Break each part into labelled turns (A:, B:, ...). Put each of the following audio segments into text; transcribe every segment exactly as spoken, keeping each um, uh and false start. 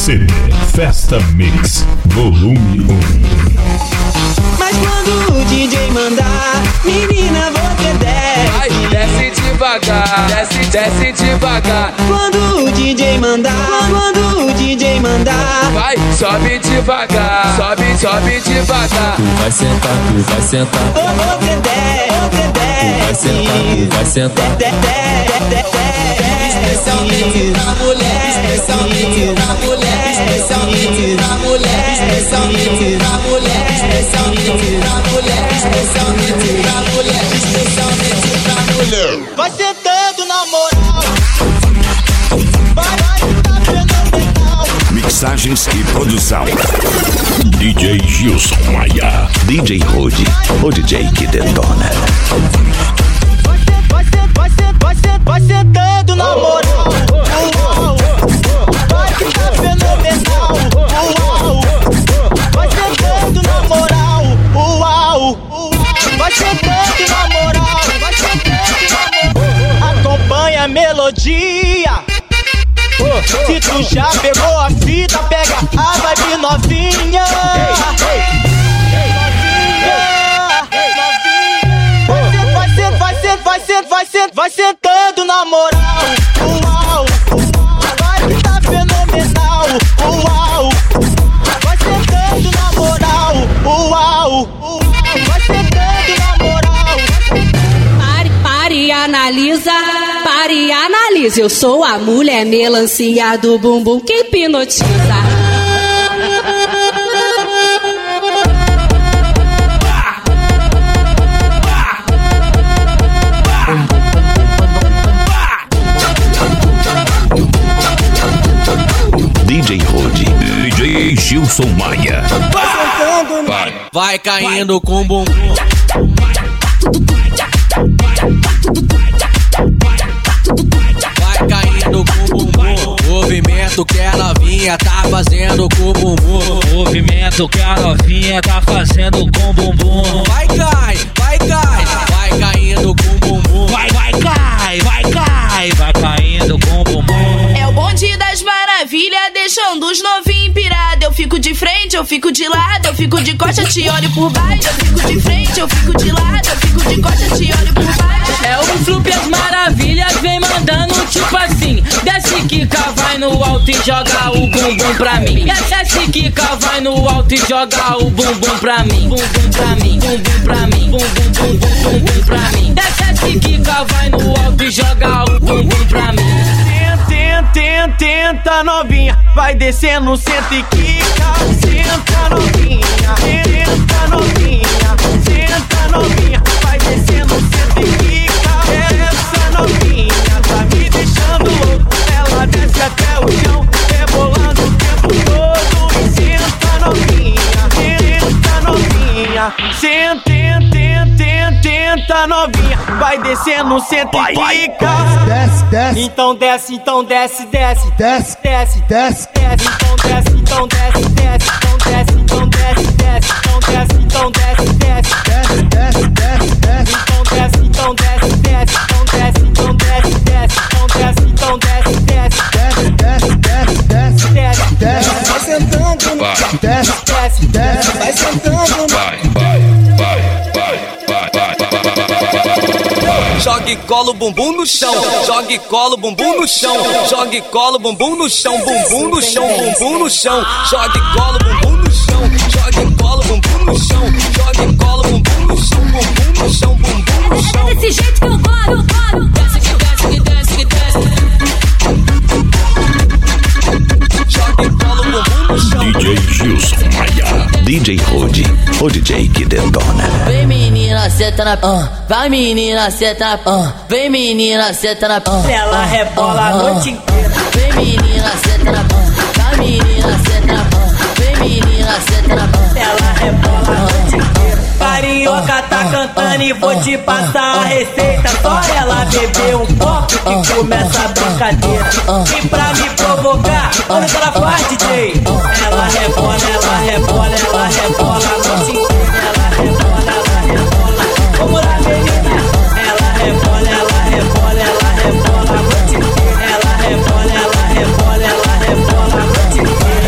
A: C D Festa Mix Volume um.
B: Mas quando o D J mandar, menina, você desce.
C: Vai, desce devagar, desce, desce devagar.
B: Quando o D J mandar, quando o D J mandar,
C: vai, sobe devagar, sobe, sobe devagar.
D: Tu vai sentar, tu vai sentar.
B: oh, você desce, você desce.
D: Tu vai sentar, tu vai sentar.
B: Desce, desce, desce.
E: Especialmente pra mulher, especialmente pra mulher, especialmente pra mulher, especialmente pra mulher, especialmente pra mulher, especialmente pra mulher, especialmente pra mulher.
B: Vai sentando na moral. Vai, vai, tá fenomenal.
A: Mixagens e produção D J Gilson Maia, D J Rudy, o D J que detona.
B: Vai, vai, vai, vai, vai sentando na moral. Uau, vai que tá fenomenal. Uau, vai sentando na moral. Uau, vai sentando na moral. Vai sentando na moral. Acompanha a melodia. Se tu já pegou a fita, pega a vibe novinha. Vai, sent, vai, sent, vai sentando na moral. Uau, vai que tá fenomenal. Uau, vai sentando na moral. Uau, vai sentando na moral.
F: Pare, pare e analisa. Pare e analisa. Eu sou a mulher melancia do bumbum que hipnotiza.
A: D J Rudy, D J Gilson Maia.
C: Vai,
D: Vai caindo com o bumbum. Vai caindo com o bumbum. Movimento que a novinha tá fazendo com o bumbum.
G: Movimento que a novinha tá fazendo com o bumbum.
D: Vai cai, vai cai. Vai caindo com o bumbum.
G: Vai, vai, cai, vai, cai. Vai caindo com o bumbum.
H: É o bonde das maravilhas, deixando os novinhos pirados. Eu fico de frente, eu fico de lado, eu fico de costa, te olho por baixo. Eu fico de frente, eu fico de lado, eu fico de costa, te olho por baixo.
G: É o Flup as maravilhas, vem mandando tipo assim. Desce quica, vai no alto e joga o bumbum pra mim. Desce quica, vai no alto e joga o bumbum pra mim. Bumbum pra mim, bumbum pra mim, bumbum, bumbum, bumbum pra mim. Desce quica, vai no alto e joga o bumbum pra mim.
B: Tenta, tenta, tenta novinha, vai descendo, senta e quica. Senta novinha, senta novinha, senta novinha, vai descendo, senta e quica. Essa novinha tá me deixando louco, ela desce até o chão, rebolando o tempo todo. E senta novinha, senta novinha, senta, tenta, tenta, tenta novinha, vai descendo, senta e quica.
I: Desce, desce.
B: Então desce, então desce, desce,
I: Desce,
B: desce,
I: desce.
B: desce, então desce, então desce, desce, então desce, então desce, desce, então desce, então desce, desce,
I: Desce, desce, desce, desce.
B: então desce, então desce, desce, então desce, então desce, desce, então desce, então desce, desce,
I: Desce, desce, desce, desce.
B: desce,
I: Desce,
E: Vai sentando,
C: vai,
I: desce,
B: desce,
I: desce.
E: vai sentando.
C: vai, vai, vai, vai, vai, vai, vai, vai.
D: Joga e cola o bumbum no chão. Joga e cola o bumbum no chão. Joga e cola o bumbum no chão. Bumbum no chão, bumbum no chão. Joga e cola o bumbum no chão. Joga e cola o bumbum no chão. Joga e cola o bumbum no chão. Bumbum no chão, bumbum no chão.
F: É desse jeito que eu colo, colo. Desce que desce, que desce, que desce.
D: Joga e cola o bumbum no chão.
A: D J Gilson Maia, D J Rudy, o D J que detona.
E: Vem menina, senta na uh. Vai menina, senta na uh. Vem menina, senta na uh.
B: ela rebola a noite inteira.
E: Vem menina, senta na uh. Vai menina, senta na uh. Vem menina, senta na uh.
B: Ela rebola a noite inteira. Carioca tá cantando e vou te passar a receita. Só ela beber um copo que começa a brincadeira. E pra me provocar, olha o que ela faz, D J. Ela rebola, ela rebola, ela rebola a noite inteira. Ela rebola, ela rebola. Vamos lá, menina. Ela rebola, ela rebola, ela rebola a noite inteira. Ela rebola, ela rebola, ela rebola a noite inteira.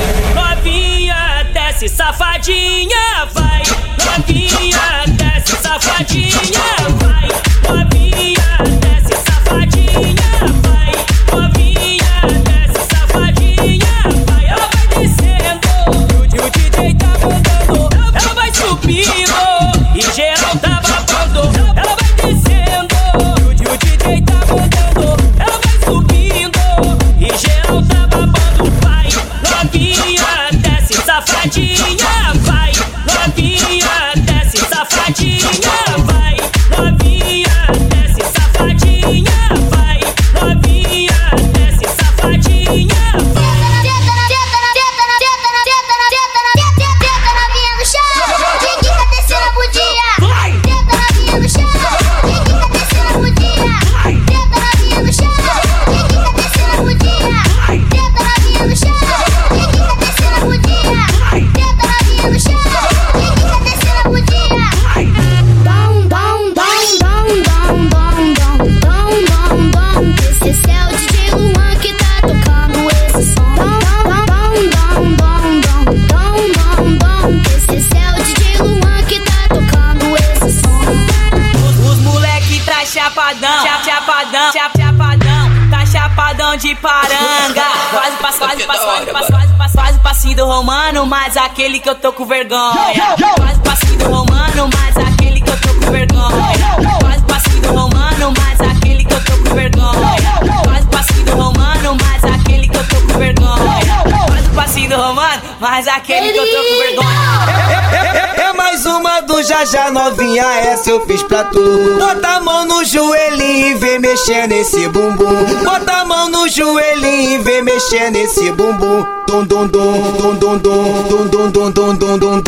G: Mariparanga. Faz o passo, faz o passo, faz o passo, faz o passo, faz o passinho do romano, mas aquele que eu tô com vergonha. Faz o passinho do romano, mas aquele que eu tô com vergonha. Faz o passinho do romano, mas aquele que eu tô com vergonha. Faz o passinho do romano, mas aquele que eu tô com vergonha. Faz o passinho do romano, mas aquele que eu tô com vergonha.
D: É mais uma do Já Já novinha, essa eu fiz pra tu. Bota a mão no joelhinho e vem mexer nesse bumbum. Bota a mão no joelhinho e vem mexer nesse bumbum. Dum dum dum dum dum dum dum dum dum dum dum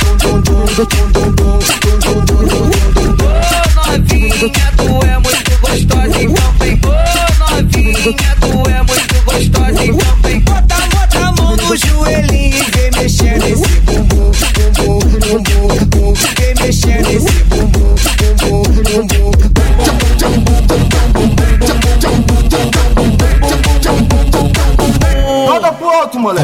D: dum. Novinha, tu é muito gostosa, então vem. Ô novinha, tu é muito gostosa, então vem. Bota, bota a mão no joelhinho e vem mexer nesse bumbum, bumbum, bumbum, bumbum. Vem mexer nesse bumbum, bumbum, bumbum.
I: Roda pro alto, moleque.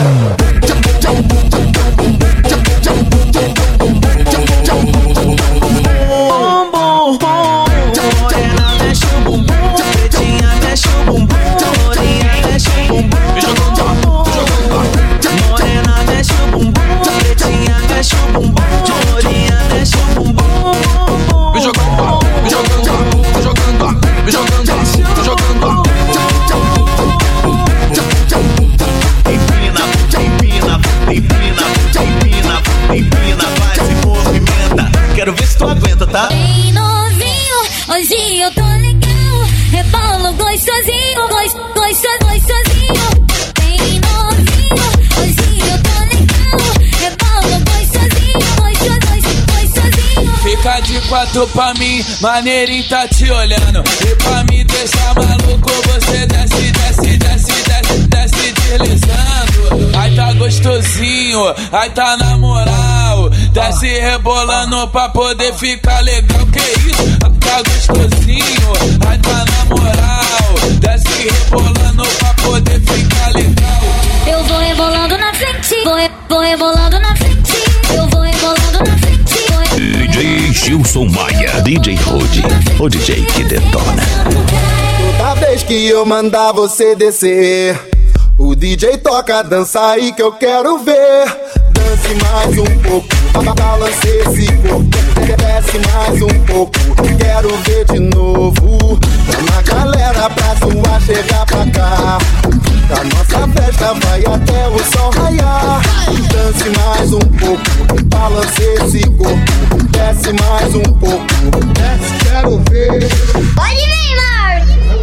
B: Quero ver se tu aguenta, tá?
J: Bem novinho, hoje eu tô legal. Rebolo gostosinho, gostoso, gostosinho. Bem novinho, hoje eu tô legal. Rebolo gostosinho, gostoso, gostosinho.
G: Fica de quatro pra mim, maneirinho tá te olhando. E pra me deixar maluco, você desce, desce, desce, desce, desce deslizando. Ai tá gostosinho, ai tá na moral. Desce rebolando pra poder ficar legal. Que isso? Tá gostosinho, ai tá na moral. Desce rebolando pra poder ficar legal.
J: Eu vou rebolando na frente, vou, vou rebolando na frente. Eu vou rebolando na frente.
A: D J Gilson Maia, D J Rudy, o D J que detona.
I: Toda vez que eu mandar você descer, o D J toca, dança aí que eu quero ver. Dance mais um pouco, balance esse corpo. Desce mais um pouco, quero ver de novo. Chama a galera pra zoar, chegar pra cá. A nossa festa vai até o sol raiar. Dance mais um pouco, balance esse corpo. Desce mais um pouco, desce, quero ver.
J: Pode vir, Marcos.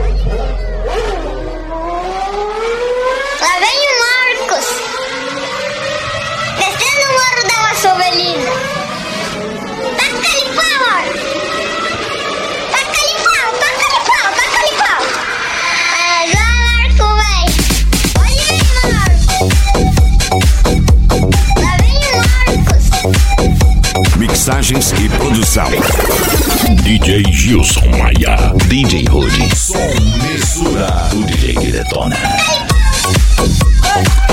J: Lá vem o Marcos. Descendo o morro da Vassovelina. Taca-lhe pau, Marcos. Taca-lhe pau, taca-lhe pau, taca-lhe pau. Mas vai, Marcos, vem. Pode vir, Marcos. Lá vem o Marcos.
A: Mixagens e produção D J Gilson Maia, D J Rudy, som mistura, o D J que detona.